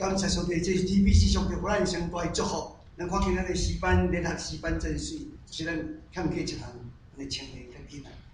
感谢上帝，这是 TBC 上帝互咱上大的祝福。咱看见咱的诗班联合诗班真水，就是咱欠客一项，安尼穿的较紧啊。